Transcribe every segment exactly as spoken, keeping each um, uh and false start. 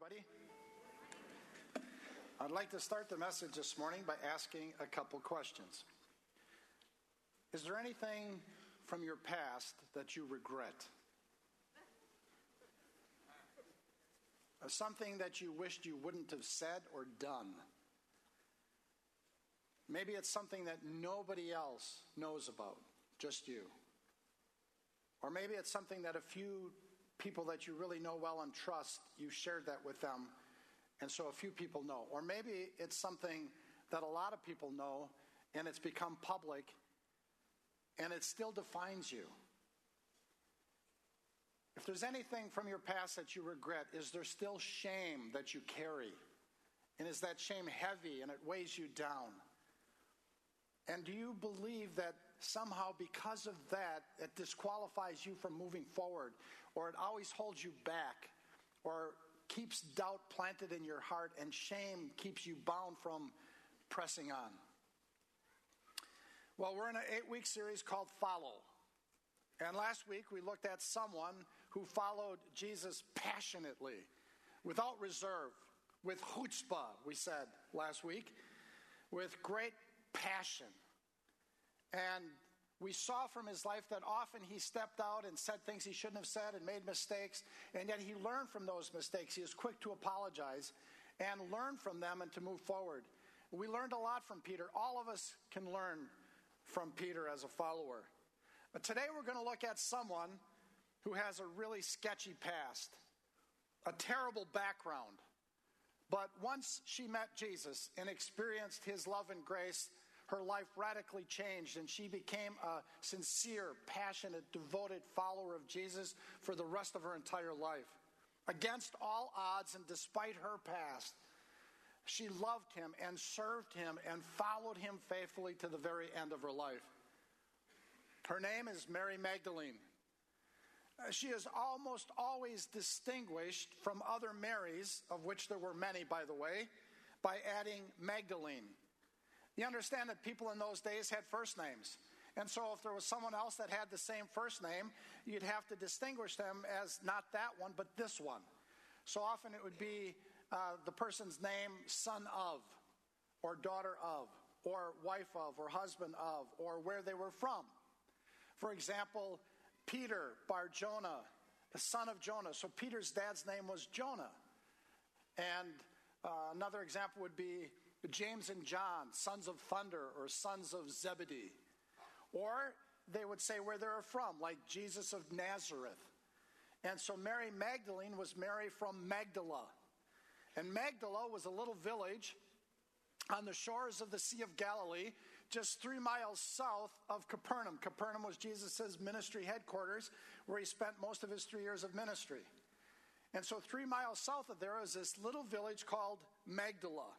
everybody. I'd like to start the message this morning by asking a couple questions. Is there anything from your past that you regret? Something that you wished you wouldn't have said or done? Maybe it's something that nobody else knows about, just you. Or maybe it's something that a few people that you really know well and trust, you shared that with them, and so a few people know. Or maybe it's something that a lot of people know, and it's become public, and it still defines you. If there's anything from your past that you regret, is there still shame that you carry? And is that shame heavy and it weighs you down? And do you believe that somehow because of that, it disqualifies you from moving forward, or it always holds you back, or keeps doubt planted in your heart, and shame keeps you bound from pressing on? Well, we're in an eight-week series called Follow. And last week we looked at someone who followed Jesus passionately, without reserve, with chutzpah, we said last week, with great passion. And we saw from his life that often he stepped out and said things he shouldn't have said and made mistakes, and yet he learned from those mistakes. He was quick to apologize and learn from them and to move forward. We learned a lot from Peter. All of us can learn from Peter as a follower. But today we're going to look at someone who has a really sketchy past, a terrible background. But once she met Jesus and experienced his love and grace, her life radically changed, and she became a sincere, passionate, devoted follower of Jesus for the rest of her entire life. Against all odds and despite her past, she loved him and served him and followed him faithfully to the very end of her life. Her name is Mary Magdalene. She is almost always distinguished from other Marys, of which there were many, by the way, by adding Magdalene. You understand that people in those days had first names. And so if there was someone else that had the same first name, you'd have to distinguish them as not that one, but this one. So often it would be uh, the person's name, son of, or daughter of, or wife of, or husband of, or where they were from. For example, Peter, Bar Jonah, the son of Jonah. So Peter's dad's name was Jonah. And uh, another example would be James and John, sons of thunder, or sons of Zebedee. Or they would say where they were from, like Jesus of Nazareth. And so Mary Magdalene was Mary from Magdala. And Magdala was a little village on the shores of the Sea of Galilee, just three miles south of Capernaum. Capernaum was Jesus' ministry headquarters, where he spent most of his three years of ministry. And so three miles south of there is this little village called Magdala.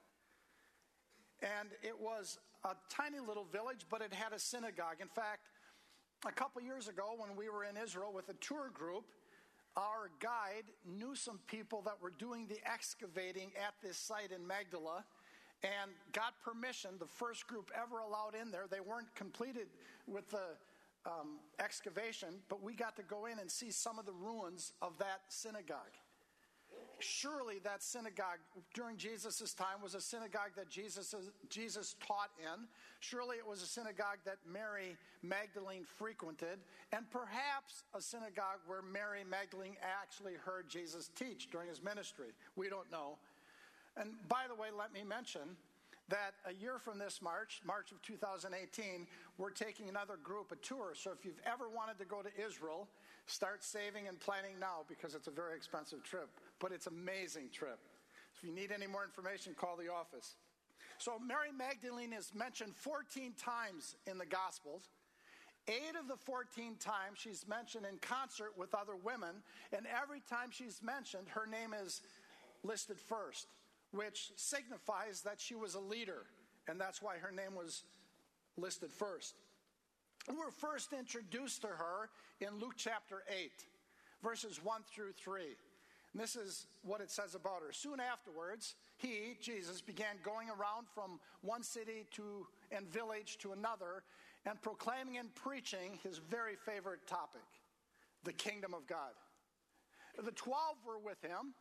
And it was a tiny little village, but it had a synagogue. In fact, a couple years ago when we were in Israel with a tour group, our guide knew some people that were doing the excavating at this site in Magdala and got permission, the first group ever allowed in there. They weren't completed with the um, excavation, but we got to go in and see some of the ruins of that synagogue. Surely that synagogue during Jesus' time was a synagogue that Jesus, Jesus taught in. Surely it was a synagogue that Mary Magdalene frequented, and perhaps a synagogue where Mary Magdalene actually heard Jesus teach during his ministry. We don't know. And by the way, let me mention that a year from this March, March of two thousand eighteen, we're taking another group, a tour. So if you've ever wanted to go to Israel, start saving and planning now, because it's a very expensive trip. But it's an amazing trip. If you need any more information, call the office. So Mary Magdalene is mentioned fourteen times in the Gospels. Eight of the fourteen times she's mentioned in concert with other women. And every time she's mentioned, her name is listed first, which signifies that she was a leader, and that's why her name was listed first. We were first introduced to her in Luke chapter eight, verses one through three. And this is what it says about her. Soon afterwards, he, Jesus, began going around from one city to and village to another and proclaiming and preaching his very favorite topic, the kingdom of God. The twelve were with him,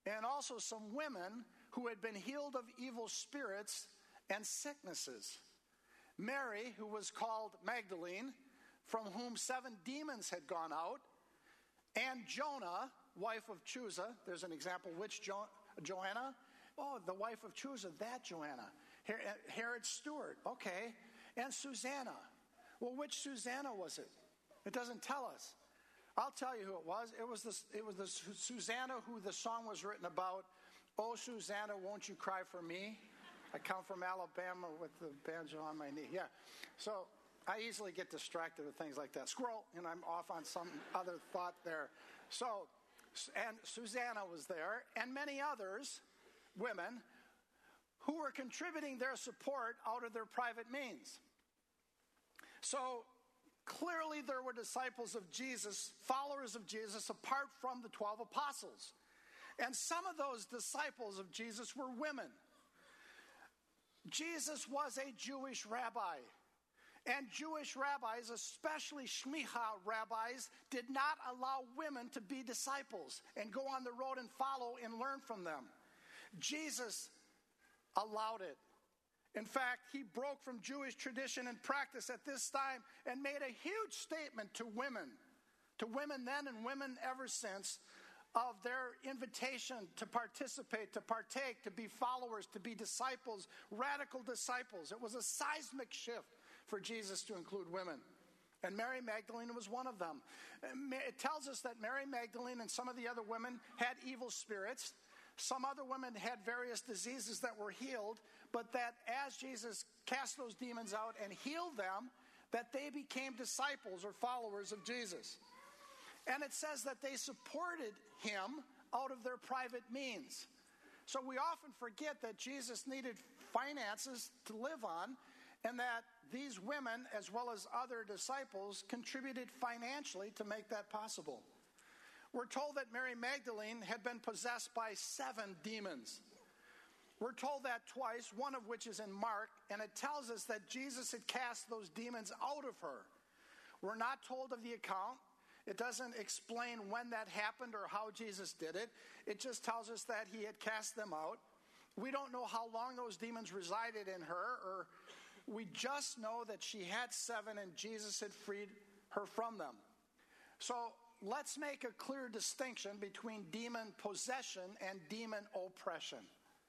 and also some women who had been healed of evil spirits and sicknesses. Mary, who was called Magdalene, from whom seven demons had gone out, and Jonah, wife of Chuza. There's an example. Which jo- Joanna? Oh, the wife of Chuza, that Joanna. Her- Herod's steward. Okay. And Susanna. Well, which Susanna was it? It doesn't tell us. I'll tell you who it was. It was the, it was the Susanna who the song was written about. Oh, Susanna, won't you cry for me? I come from Alabama with the banjo on my knee. Yeah. So I easily get distracted with things like that. Squirrel, and I'm off on some other thought there. So, and Susanna was there, and many others, women, who were contributing their support out of their private means. So clearly there were disciples of Jesus, followers of Jesus, apart from the twelve apostles. And some of those disciples of Jesus were women. Jesus was a Jewish rabbi. And Jewish rabbis, especially Shmicha rabbis, did not allow women to be disciples and go on the road and follow and learn from them. Jesus allowed it. In fact, he broke from Jewish tradition and practice at this time and made a huge statement to women, to women then and women ever since, of their invitation to participate, to partake, to be followers, to be disciples, radical disciples. It was a seismic shift for Jesus to include women. And Mary Magdalene was one of them. It tells us that Mary Magdalene and some of the other women had evil spirits. Some other women had various diseases that were healed, but that as Jesus cast those demons out and healed them, that they became disciples or followers of Jesus. And it says that they supported him out of their private means. So we often forget that Jesus needed finances to live on, and that these women, as well as other disciples, contributed financially to make that possible. We're told that Mary Magdalene had been possessed by seven demons. We're told that twice, one of which is in Mark, and it tells us that Jesus had cast those demons out of her. We're not told of the account. It doesn't explain when that happened or how Jesus did it. It just tells us that he had cast them out. We don't know how long those demons resided in her, or we just know that she had seven and Jesus had freed her from them. So let's make a clear distinction between demon possession and demon oppression.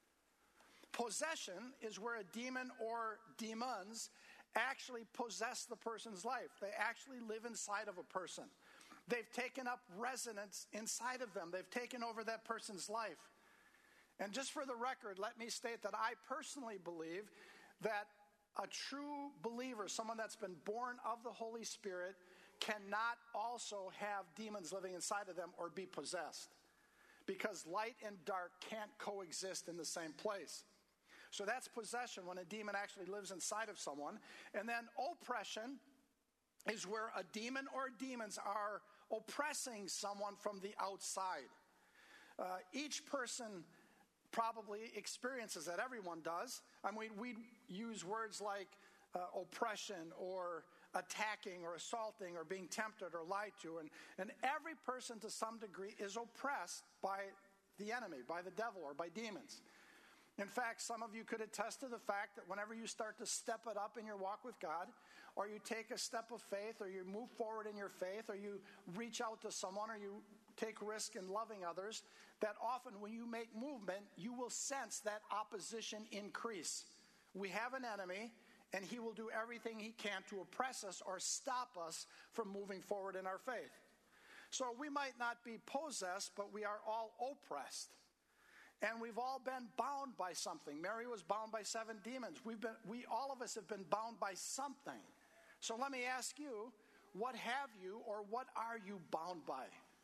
Possession is where a demon or demons actually possess the person's life. They actually live inside of a person. They've taken up residence inside of them. They've taken over that person's life. And just for the record, let me state that I personally believe that a true believer, someone that's been born of the Holy Spirit, cannot also have demons living inside of them or be possessed. Because light and dark can't coexist in the same place. So that's possession, when a demon actually lives inside of someone. And then oppression is where a demon or demons are oppressing someone from the outside. Uh, each person probably experiences that. Everyone does. I mean, we use words like uh, oppression or attacking or assaulting or being tempted or lied to. And, and every person to some degree is oppressed by the enemy, by the devil or by demons. In fact, some of you could attest to the fact that whenever you start to step it up in your walk with God, or you take a step of faith, or you move forward in your faith, or you reach out to someone, or you take risk in loving others, that often when you make movement, you will sense that opposition increase. We have an enemy, and he will do everything he can to oppress us or stop us from moving forward in our faith. So we might not be possessed, but we are all oppressed. And we've all been bound by something. Mary was bound by seven demons. We've been, we, all of us have been bound by something. So let me ask you, what have you or what are you bound by?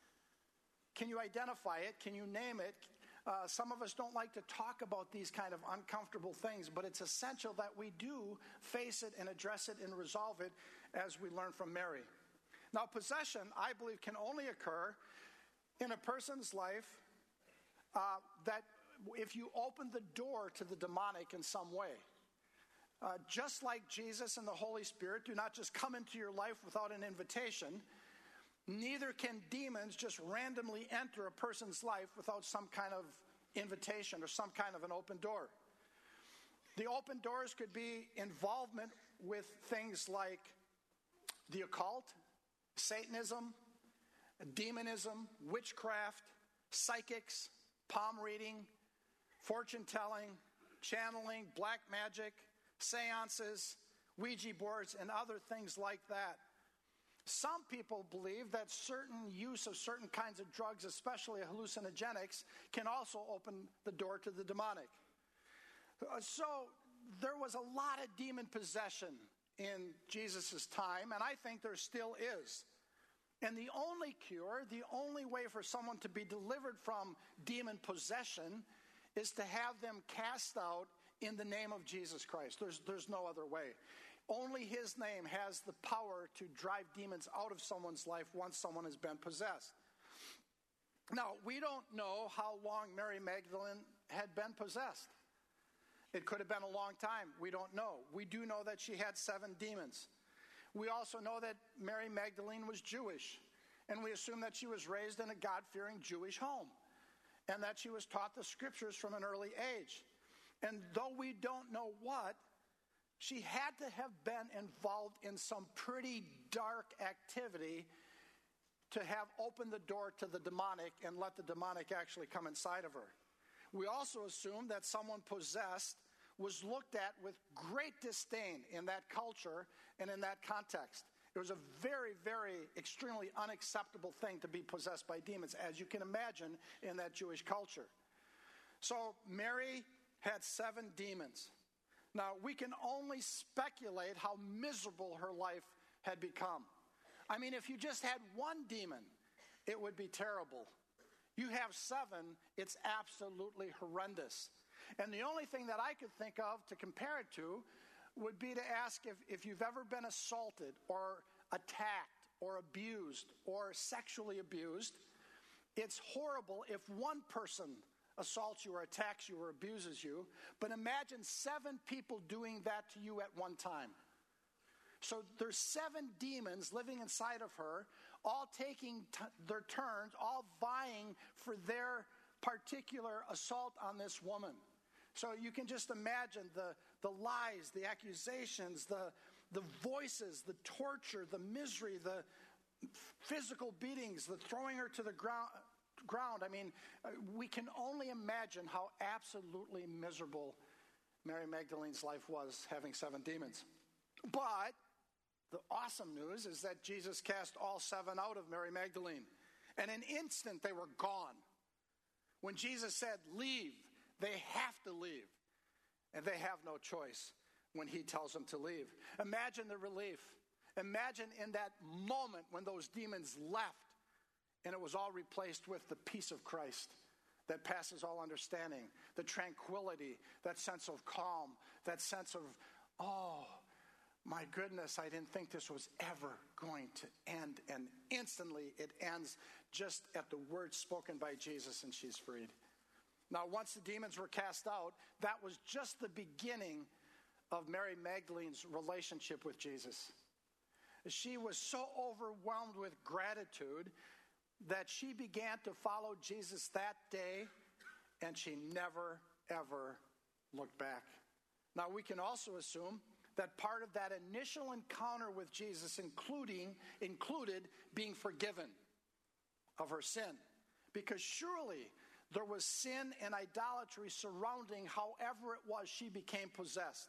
Can you identify it? Can you name it? Uh, some of us don't like to talk about these kind of uncomfortable things, but it's essential that we do face it and address it and resolve it as we learn from Mary. Now, possession, I believe, can only occur in a person's life Uh, that if you open the door to the demonic in some way. Uh, just like Jesus and the Holy Spirit do not just come into your life without an invitation, neither can demons just randomly enter a person's life without some kind of invitation or some kind of an open door. The open doors could be involvement with things like the occult, Satanism, demonism, witchcraft, psychics, palm reading, fortune telling, channeling, black magic, seances, Ouija boards, and other things like that. Some people believe that certain use of certain kinds of drugs, especially hallucinogenics, can also open the door to the demonic. So there was a lot of demon possession in Jesus' time, and I think there still is. And the only cure, the only way for someone to be delivered from demon possession is to have them cast out in the name of Jesus Christ. There's, there's no other way. Only his name has the power to drive demons out of someone's life once someone has been possessed. Now, we don't know how long Mary Magdalene had been possessed. It could have been a long time. We don't know. We do know that she had seven demons. We also know that Mary Magdalene was Jewish, and we assume that she was raised in a God-fearing Jewish home, and that she was taught the scriptures from an early age. And though we don't know what, she had to have been involved in some pretty dark activity to have opened the door to the demonic and let the demonic actually come inside of her. We also assume that someone possessed was looked at with great disdain in that culture and in that context. It was a very, very, extremely unacceptable thing to be possessed by demons, as you can imagine in that Jewish culture. So Mary had seven demons. Now, we can only speculate how miserable her life had become. I mean, if you just had one demon, it would be terrible. You have seven, it's absolutely horrendous. And the only thing that I could think of to compare it to would be to ask if, if you've ever been assaulted or attacked or abused or sexually abused. It's horrible if one person assaults you or attacks you or abuses you, but imagine seven people doing that to you at one time. So there's seven demons living inside of her, all taking t- their turns, all vying for their particular assault on this woman. So you can just imagine the, the lies, the accusations, the, the voices, the torture, the misery, the physical beatings, the throwing her to the ground. ground. I mean, we can only imagine how absolutely miserable Mary Magdalene's life was, having seven demons. But the awesome news is that Jesus cast all seven out of Mary Magdalene. And in an instant, they were gone. When Jesus said, leave, they have to leave. And they have no choice when he tells them to leave. Imagine the relief. Imagine in that moment when those demons left and it was all replaced with the peace of Christ that passes all understanding, the tranquility, that sense of calm, that sense of, oh, my goodness, I didn't think this was ever going to end. And instantly it ends just at the words spoken by Jesus, and she's freed. Now, once the demons were cast out, that was just the beginning of Mary Magdalene's relationship with Jesus. She was so overwhelmed with gratitude that she began to follow Jesus that day, and she never, ever looked back. Now, we can also assume that part of that initial encounter with Jesus including included being forgiven of her sin, because surely there was sin and idolatry surrounding however it was she became possessed.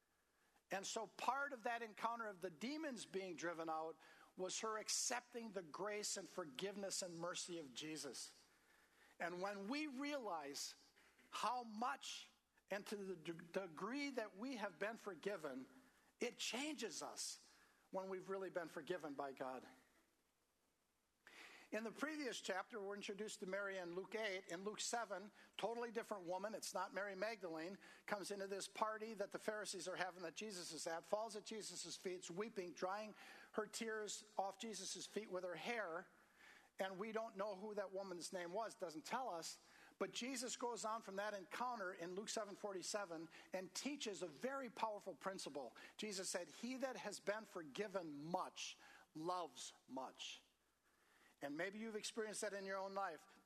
And so part of that encounter of the demons being driven out was her accepting the grace and forgiveness and mercy of Jesus. And when we realize how much and to the de- degree that we have been forgiven, it changes us when we've really been forgiven by God. In the previous chapter, we're introduced to Mary in Luke eight. In Luke seven, totally different woman, it's not Mary Magdalene, comes into this party that the Pharisees are having that Jesus is at, falls at Jesus' feet, weeping, drying her tears off Jesus' feet with her hair. And we don't know who that woman's name was, doesn't tell us. But Jesus goes on from that encounter in Luke seven forty-seven and teaches a very powerful principle. Jesus said, he that has been forgiven much loves much. And maybe you've experienced that in your own life.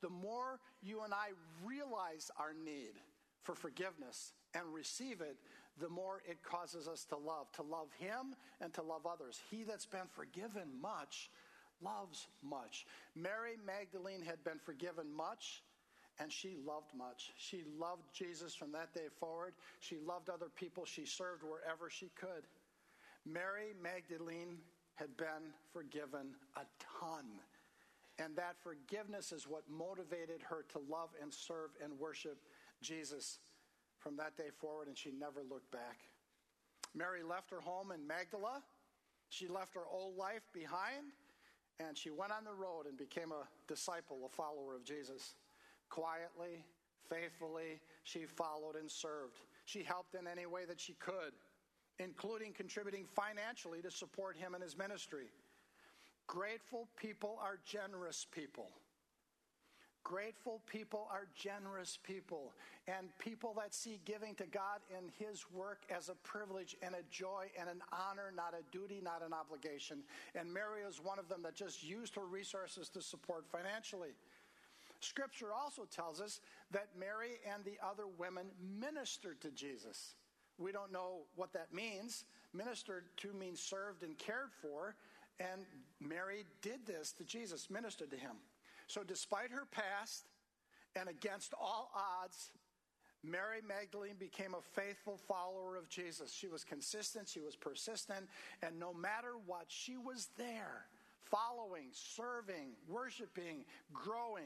the more you and I realize our need for forgiveness and receive it, the more it causes us to love, to love him and to love others. He that's been forgiven much loves much. Mary Magdalene had been forgiven much, and she loved much. She loved Jesus from that day forward. She loved other people. She served wherever she could. Mary Magdalene had been forgiven a ton. And that forgiveness is what motivated her to love and serve and worship Jesus from that day forward, and she never looked back. Mary left her home in Magdala. She left her old life behind, and she went on the road and became a disciple, a follower of Jesus. Quietly, faithfully, she followed and served. She helped in any way that she could, including contributing financially to support him and his ministry. Grateful people are generous people. Grateful people are generous people, and people that see giving to God in his work as a privilege and a joy and an honor, not a duty, not an obligation. And Mary is one of them that just used her resources to support financially. Scripture also tells us that Mary and the other women ministered to Jesus. We don't know what that means. Ministered to means served and cared for, and Mary did this to Jesus, ministered to him. So despite her past and against all odds, Mary Magdalene became a faithful follower of Jesus. She was consistent, she was persistent, and no matter what, she was there, following, serving, worshiping, growing.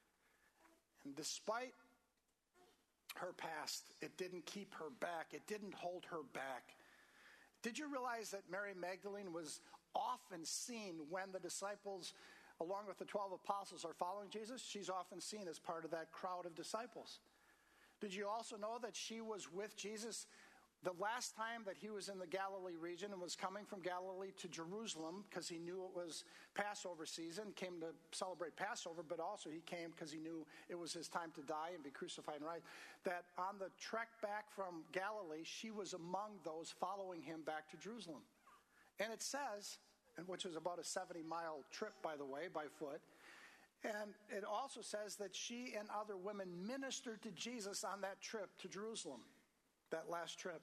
And despite her past, it didn't keep her back. It didn't hold her back. Did you realize that Mary Magdalene was often seen when the disciples, along with the twelve apostles, are following Jesus? She's often seen as part of that crowd of disciples. Did you also know that she was with Jesus the last time that he was in the Galilee region and was coming from Galilee to Jerusalem because he knew it was Passover season, came to celebrate Passover, but also he came because he knew it was his time to die and be crucified and rise. That on the trek back from Galilee, she was among those following him back to Jerusalem. And it says, and which was about a seventy-mile trip, by the way, by foot, and it also says that she and other women ministered to Jesus on that trip to Jerusalem, that last trip.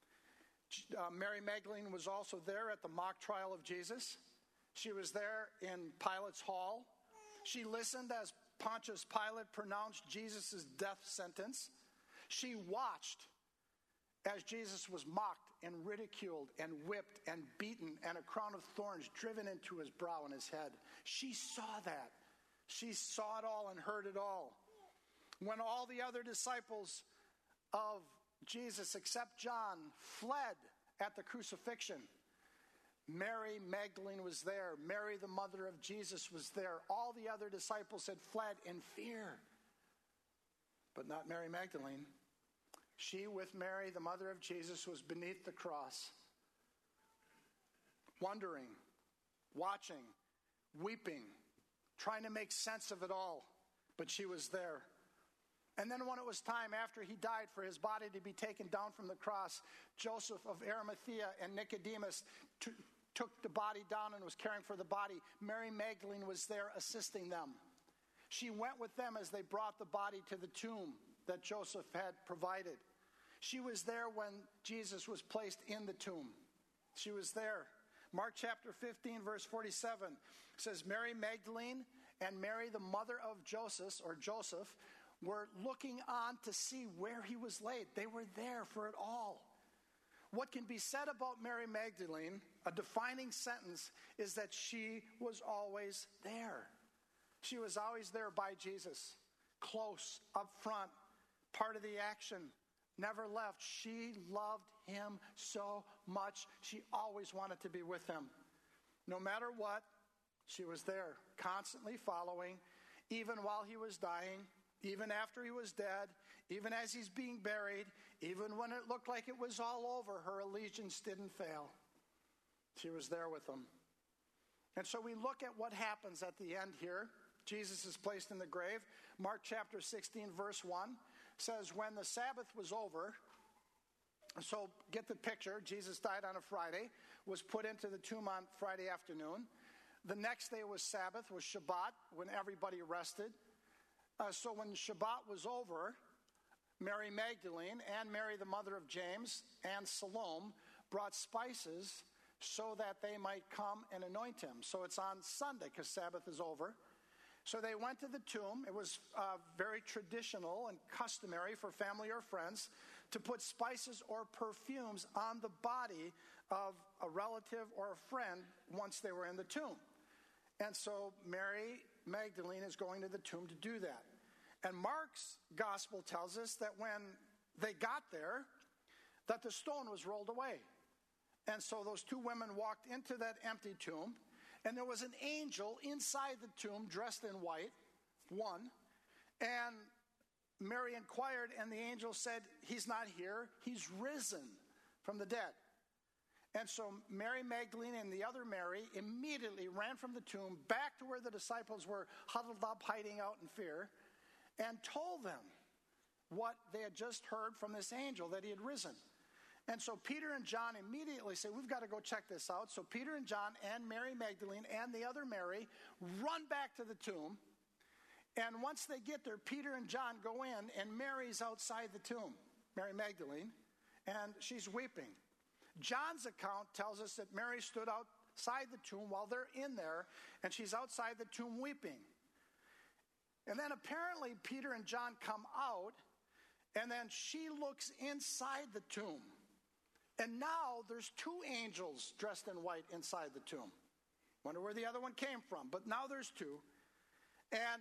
Uh, Mary Magdalene was also there at the mock trial of Jesus. She was there in Pilate's hall. She listened as Pontius Pilate pronounced Jesus' death sentence. She watched as Jesus was mocked and ridiculed and whipped and beaten and a crown of thorns driven into his brow and his head. She saw that. She saw it all and heard it all. When all the other disciples of Jesus, except John, fled at the crucifixion, Mary Magdalene was there. Mary, the mother of Jesus, was there. All the other disciples had fled in fear, but not Mary Magdalene. She, with Mary, the mother of Jesus, was beneath the cross, wondering, watching, weeping, trying to make sense of it all, but she was there. And then when it was time, after he died, for his body to be taken down from the cross, Joseph of Arimathea and Nicodemus t- took the body down and was caring for the body. Mary Magdalene was there assisting them. She went with them as they brought the body to the tomb that Joseph had provided. She was there when Jesus was placed in the tomb. She was there. Mark chapter fifteen, verse forty-seven says, Mary Magdalene and Mary, the mother of Joseph, or Joseph, were looking on to see where he was laid. They were there for it all. What can be said about Mary Magdalene, a defining sentence, is that she was always there. She was always there by Jesus, close, up front, part of the action, never left. She loved him so much. She always wanted to be with him. No matter what, she was there, constantly following, even while he was dying, even after he was dead, even as he's being buried, even when it looked like it was all over, her allegiance didn't fail. She was there with him. And so we look at what happens at the end here. Jesus is placed in the grave. Mark chapter sixteen, verse one says, when the Sabbath was over, so get the picture, Jesus died on a Friday, was put into the tomb on Friday afternoon. The next day was Sabbath, was Shabbat, when everybody rested. Uh, so when Shabbat was over, Mary Magdalene and Mary, the mother of James, and Salome brought spices so that they might come and anoint him. So it's on Sunday because Sabbath is over. So they went to the tomb. It was uh, very traditional and customary for family or friends to put spices or perfumes on the body of a relative or a friend once they were in the tomb. And so Mary Magdalene is going to the tomb to do that. And Mark's gospel tells us that when they got there, that the stone was rolled away. And so those two women walked into that empty tomb, and there was an angel inside the tomb dressed in white, one. And Mary inquired, and the angel said, "He's not here, he's risen from the dead." And so Mary Magdalene and the other Mary immediately ran from the tomb back to where the disciples were huddled up, hiding out in fear, and told them what they had just heard from this angel, that he had risen. And so Peter and John immediately say, "We've got to go check this out." So Peter and John and Mary Magdalene and the other Mary run back to the tomb. And once they get there, Peter and John go in, and Mary's outside the tomb, Mary Magdalene, and she's weeping. John's account tells us that Mary stood outside the tomb while they're in there, and she's outside the tomb weeping. And then apparently Peter and John come out, and then she looks inside the tomb. And now there's two angels dressed in white inside the tomb. Wonder where the other one came from, but now there's two. And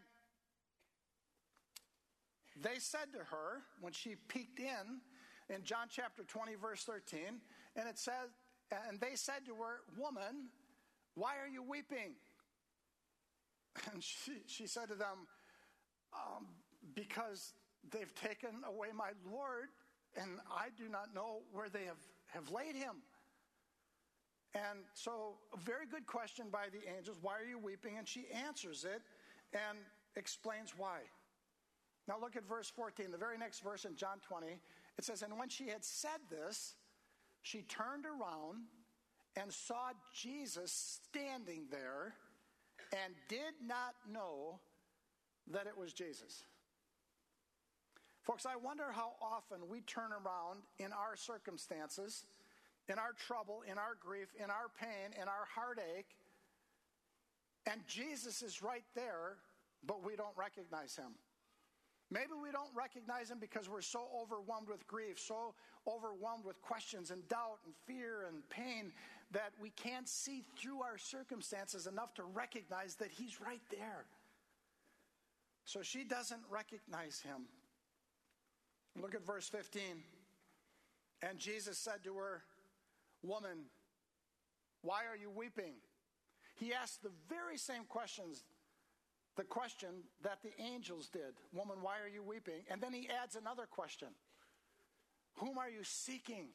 they said to her, when she peeked in, in John chapter twenty, verse thirteen, and it says, and they said to her, "Woman, why are you weeping?" And she, she said to them, um, "Because they've taken away my Lord, and I do not know where they have, have laid him." And so, a very good question by the angels, "Why are you weeping?" And she answers it and explains why. Now look at verse fourteen, the very next verse in John twenty. It says, "And when she had said this, she turned around and saw Jesus standing there and did not know that it was Jesus." Folks, I wonder how often we turn around in our circumstances, in our trouble, in our grief, in our pain, in our heartache, and Jesus is right there, but we don't recognize him. Maybe we don't recognize him because we're so overwhelmed with grief, so overwhelmed with questions and doubt and fear and pain that we can't see through our circumstances enough to recognize that he's right there. So she doesn't recognize him. Look at verse fifteen. "And Jesus said to her, 'Woman, why are you weeping?'" He asked the very same questions, the question that the angels did. "Woman, why are you weeping?" And then he adds another question. "Whom are you seeking?"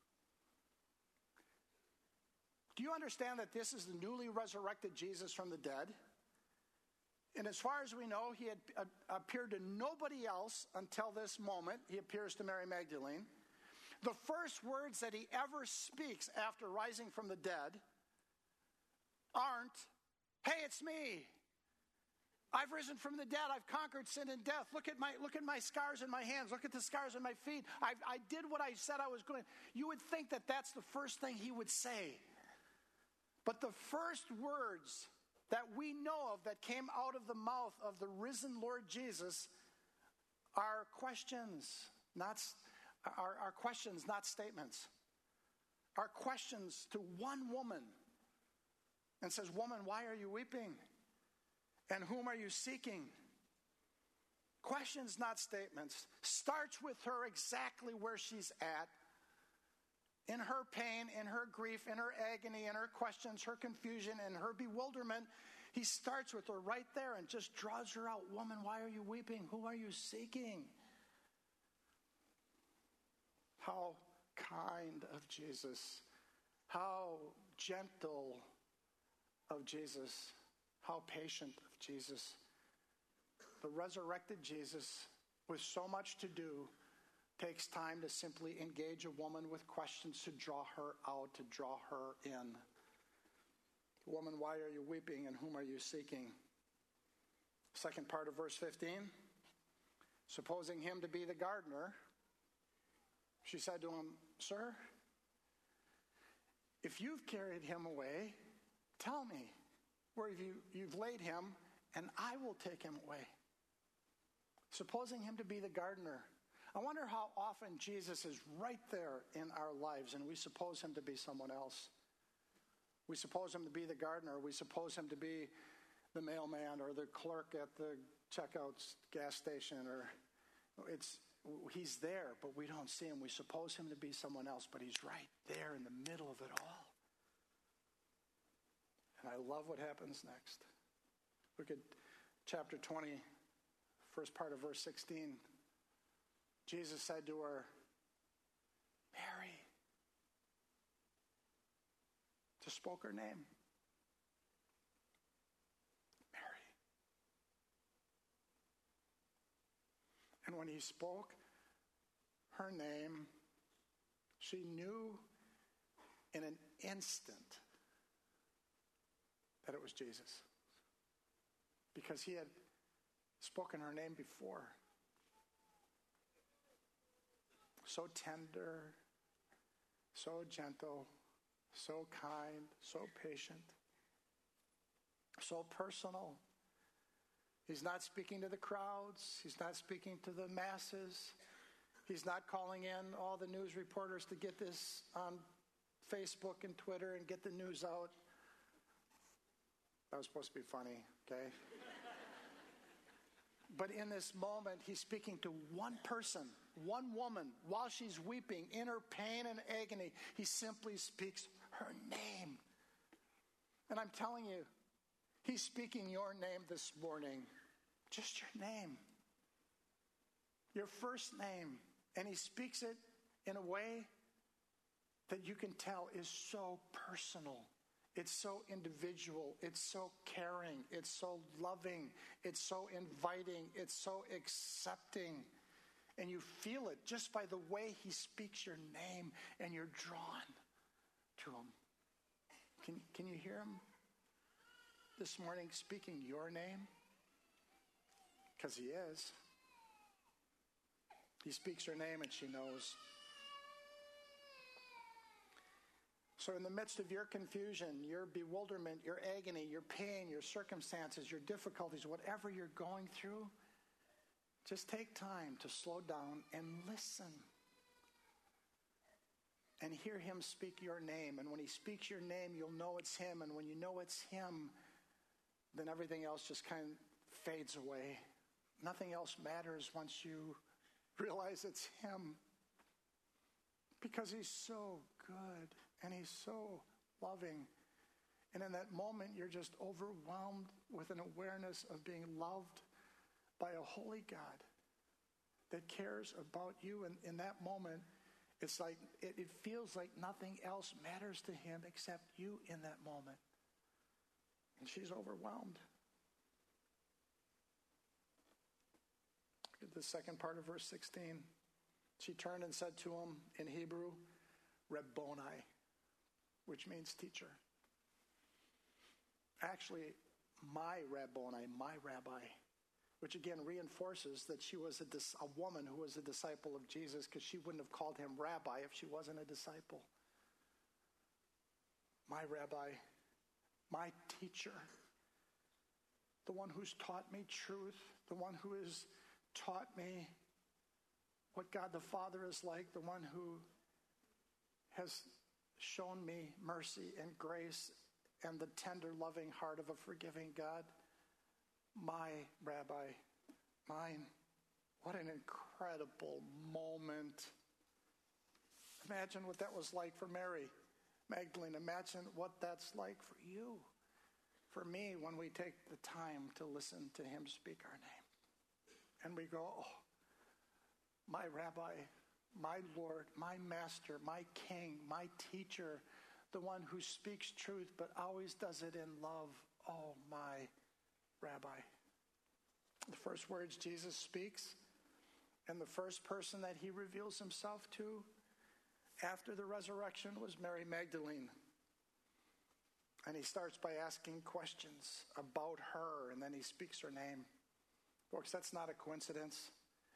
Do you understand that this is the newly resurrected Jesus from the dead? And as far as we know, he had uh, appeared to nobody else until this moment. He appears to Mary Magdalene. The first words that he ever speaks after rising from the dead aren't, "Hey, it's me. I've risen from the dead. I've conquered sin and death. Look at my look at my scars in my hands. Look at the scars on my feet. I, I did what I said I was going to." You would think that that's the first thing he would say. But the first words that we know of that came out of the mouth of the risen Lord Jesus are questions, not are, are questions, not statements. Are questions to one woman, and says, "Woman, why are you weeping? And whom are you seeking?" Questions, not statements. Starts with her exactly where she's at. In her pain, in her grief, in her agony, in her questions, her confusion, and her bewilderment. He starts with her right there and just draws her out. "Woman, why are you weeping? Who are you seeking?" How kind of Jesus. How gentle of Jesus. How patient of Jesus. The resurrected Jesus, with so much to do, takes time to simply engage a woman with questions to draw her out, to draw her in. "Woman, why are you weeping, and whom are you seeking?" Second part of verse fifteen. Supposing him to be the gardener, she said to him, "Sir, if you've carried him away, tell me where you, you've laid him, and I will take him away." Supposing him to be the gardener. I wonder how often Jesus is right there in our lives and we suppose him to be someone else. We suppose him to be the gardener. We suppose him to be the mailman or the clerk at the checkout gas station. Or it's he's there, but we don't see him. We suppose him to be someone else, but he's right there in the middle of it all. And I love what happens next. Look at chapter twenty, first part of verse sixteen. Jesus said to her, "Mary." Just spoke her name. Mary. And when he spoke her name, she knew in an instant that it was Jesus. Because he had spoken her name before. So tender, so gentle, so kind, so patient, so personal. He's not speaking to the crowds. He's not speaking to the masses. He's not calling in all the news reporters to get this on Facebook and Twitter and get the news out. That was supposed to be funny, okay? But in this moment, he's speaking to one person, one woman, while she's weeping in her pain and agony. He simply speaks her name. And I'm telling you, he's speaking your name this morning. Just your name. Your first name. And he speaks it in a way that you can tell is so personal. It's so individual. It's so caring. It's so loving. It's so inviting. It's so accepting. And you feel it just by the way he speaks your name, and you're drawn to him. Can, can you hear him this morning speaking your name? Because he is. He speaks her name and she knows. So in the midst of your confusion, your bewilderment, your agony, your pain, your circumstances, your difficulties, whatever you're going through, just take time to slow down and listen. And hear him speak your name. And when he speaks your name, you'll know it's him. And when you know it's him, then everything else just kind of fades away. Nothing else matters once you realize it's him. Because he's so good. And he's so loving. And in that moment, you're just overwhelmed with an awareness of being loved by a holy God that cares about you. And in that moment, it's like, it, it feels like nothing else matters to him except you in that moment. And she's overwhelmed. Look at the second part of verse sixteen. She turned and said to him in Hebrew, Rabboni, which means teacher. Actually, my Rabboni, my rabbi, which again reinforces that she was a, dis- a woman who was a disciple of Jesus, because she wouldn't have called him rabbi if she wasn't a disciple. My rabbi, my teacher, the one who's taught me truth, the one who has taught me what God the Father is like, the one who has shown me mercy and grace and the tender, loving heart of a forgiving God. My rabbi, mine. What an incredible moment. Imagine what that was like for Mary Magdalene. Imagine what that's like for you, for me, when we take the time to listen to him speak our name. And we go, oh, my rabbi, my Lord, my master, my king, my teacher, the one who speaks truth but always does it in love. Oh, my rabbi. The first words Jesus speaks and the first person that he reveals himself to after the resurrection was Mary Magdalene. And he starts by asking questions about her, and then he speaks her name. Folks, that's not a coincidence.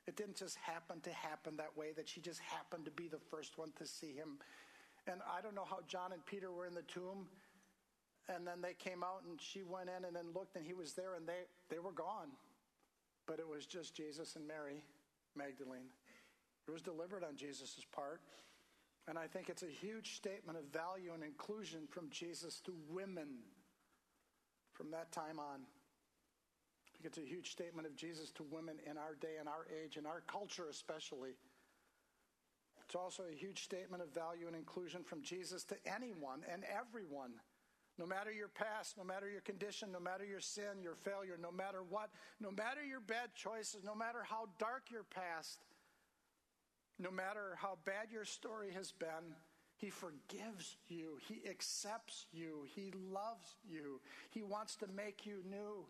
It didn't just happen to happen that way, that she just happened to be the first one to see him. And I don't know how John and Peter were in the tomb, and then they came out and she went in and then looked and he was there, and they, they were gone. But it was just Jesus and Mary Magdalene. It was deliberate on Jesus' part. And I think it's a huge statement of value and inclusion from Jesus to women from that time on. I think it's a huge statement of Jesus to women in our day and our age, in our culture especially. It's also a huge statement of value and inclusion from Jesus to anyone and everyone. No matter your past, no matter your condition, no matter your sin, your failure, no matter what, no matter your bad choices, no matter how dark your past, no matter how bad your story has been, he forgives you. He accepts you. He loves you. He wants to make you new.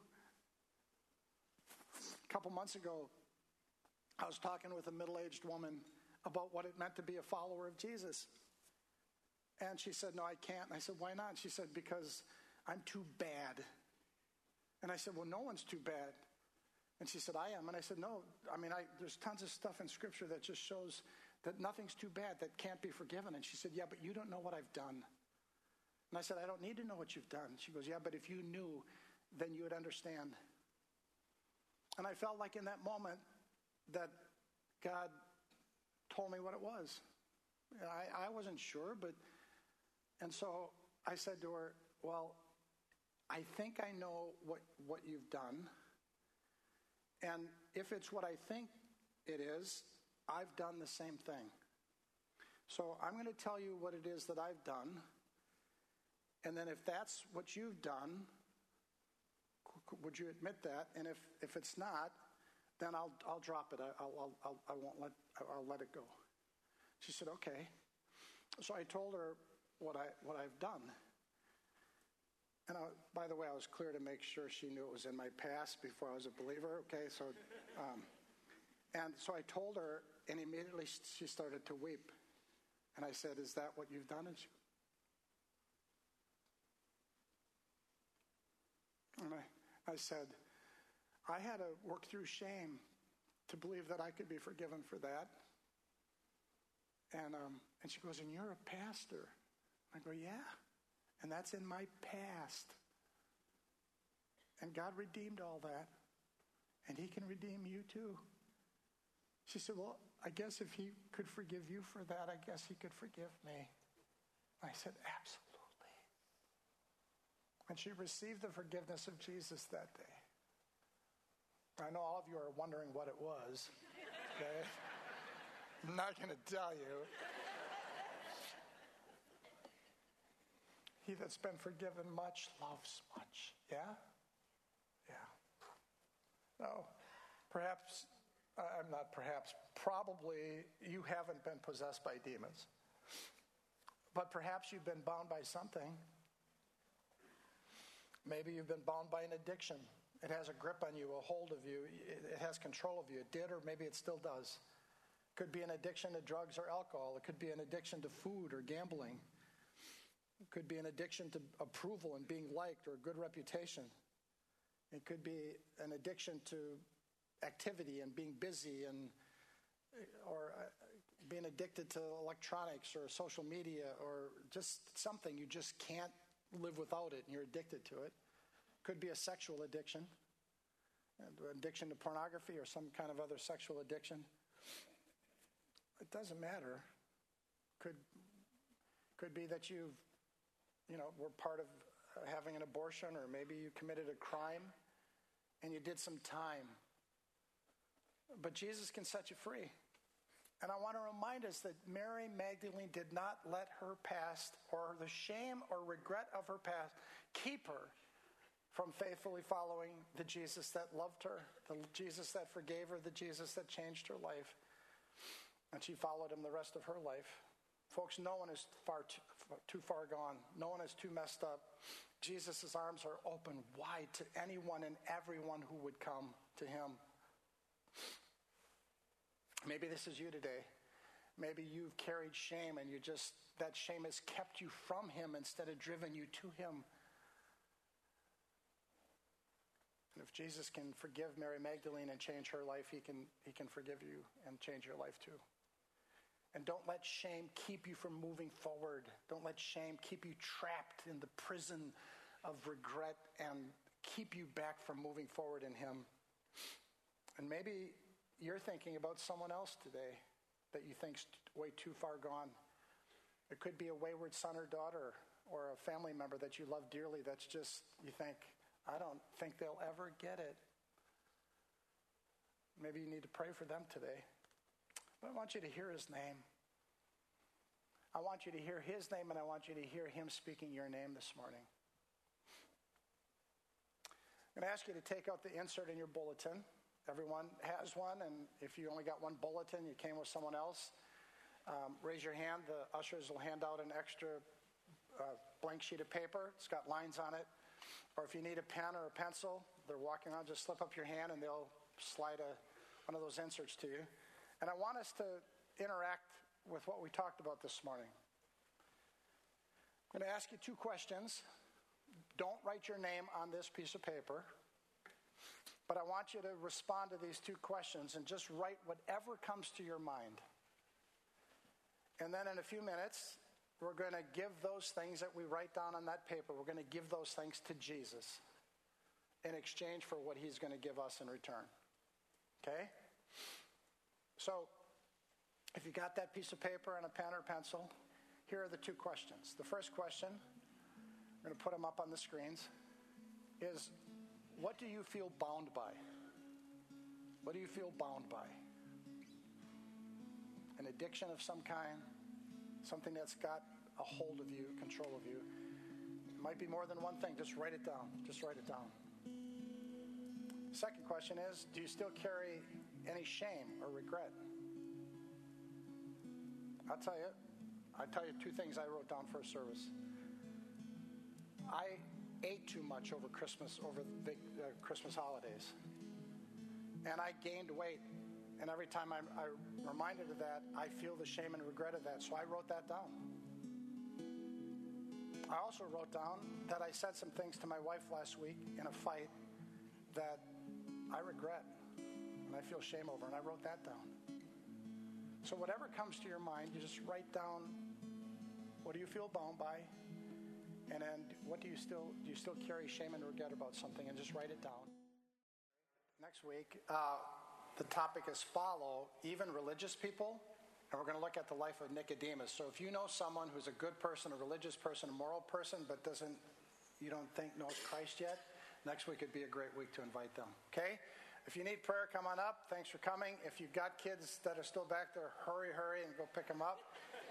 A couple months ago, I was talking with a middle-aged woman about what it meant to be a follower of Jesus. And she said, no, I can't. And I said, why not? And she said, because I'm too bad. And I said, well, no one's too bad. And she said, I am. And I said, no, I mean, I, there's tons of stuff in Scripture that just shows that nothing's too bad that can't be forgiven. And she said, yeah, but you don't know what I've done. And I said, I don't need to know what you've done. She goes, yeah, but if you knew, then you would understand. And I felt like in that moment that God told me what it was. I, I wasn't sure, but, and so I said to her, well, I think I know what, what you've done. And if it's what I think it is, I've done the same thing. So I'm going to tell you what it is that I've done. And then if that's what you've done, would you admit that? And if, if it's not, then I'll I'll drop it. I, I'll, I'll I won't let I'll let it go. She said, okay. So I told her what I what I've done. And I, by the way, I was clear to make sure she knew it was in my past before I was a believer. Okay, so, um, and so I told her, and immediately she started to weep. And I said, "Is that what you've done?" And she, and I, I said, "I had to work through shame to believe that I could be forgiven for that." And um, and she goes, "And you're a pastor?" I go, "Yeah." And that's in my past. And God redeemed all that. And he can redeem you too. She said, well, I guess if he could forgive you for that, I guess he could forgive me. I said, absolutely. And she received the forgiveness of Jesus that day. I know all of you are wondering what it was. Okay? I'm not going to tell you. He that's been forgiven much loves much. Yeah? Yeah. No, perhaps, I'm not perhaps, probably you haven't been possessed by demons. But perhaps you've been bound by something. Maybe you've been bound by an addiction. It has a grip on you, a hold of you. It has control of you. It did, or maybe it still does. It could be an addiction to drugs or alcohol. It could be an addiction to food or gambling. It could be an addiction to approval and being liked or a good reputation. It could be an addiction to activity and being busy, and or being addicted to electronics or social media, or just something you just can't live without it and you're addicted to it. It could be a sexual addiction, an addiction to pornography or some kind of other sexual addiction. It doesn't matter. Could could be that you've you know, were part of having an abortion, or maybe you committed a crime and you did some time. But Jesus can set you free. And I want to remind us that Mary Magdalene did not let her past, or the shame or regret of her past, keep her from faithfully following the Jesus that loved her, the Jesus that forgave her, the Jesus that changed her life. And she followed him the rest of her life. Folks, no one is far too, too far gone. No one is too messed up. Jesus' arms are open wide to anyone and everyone who would come to him. Maybe this is you today. Maybe you've carried shame and you just, that shame has kept you from him instead of driven you to him. And if Jesus can forgive Mary Magdalene and change her life, he can, he can forgive you and change your life too. And don't let shame keep you from moving forward. Don't let shame keep you trapped in the prison of regret and keep you back from moving forward in him. And maybe you're thinking about someone else today that you think's way too far gone. It could be a wayward son or daughter or a family member that you love dearly that's just, you think, I don't think they'll ever get it. Maybe you need to pray for them today. But I want you to hear his name. I want you to hear his name, and I want you to hear him speaking your name this morning. I'm going to ask you to take out the insert in your bulletin. Everyone has one, and if you only got one bulletin, you came with someone else, um, raise your hand. The ushers will hand out an extra uh, blank sheet of paper. It's got lines on it. Or if you need a pen or a pencil, they're walking around, just slip up your hand and they'll slide a, one of those inserts to you. And I want us to interact with what we talked about this morning. I'm going to ask you two questions. Don't write your name on this piece of paper, but I want you to respond to these two questions and just write whatever comes to your mind. And then in a few minutes, we're going to give those things that we write down on that paper, we're going to give those things to Jesus in exchange for what he's going to give us in return. Okay? So, if you got that piece of paper and a pen or pencil, here are the two questions. The first question, I'm going to put them up on the screens, is what do you feel bound by? What do you feel bound by? An addiction of some kind? Something that's got a hold of you, control of you. It might be more than one thing. Just write it down. Just write it down. Second question is, do you still carry any shame or regret? I'll tell you, I'll tell you two things I wrote down for a service. I ate too much over Christmas, over the big uh, Christmas holidays. And I gained weight. And every time I'm, I'm reminded of that, I feel the shame and regret of that. So I wrote that down. I also wrote down that I said some things to my wife last week in a fight that I regret and I feel shame over. And I wrote that down. So whatever comes to your mind, you just write down, what do you feel bound by? And then what do you still, do you still carry shame and regret about something? And just write it down. Next week, uh, the topic is follow, even religious people, and we're going to look at the life of Nicodemus. So if you know someone who's a good person, a religious person, a moral person, but doesn't, you don't think knows Christ yet, next week would be a great week to invite them, okay? If you need prayer, come on up. Thanks for coming. If you've got kids that are still back there, hurry, hurry, and go pick them up.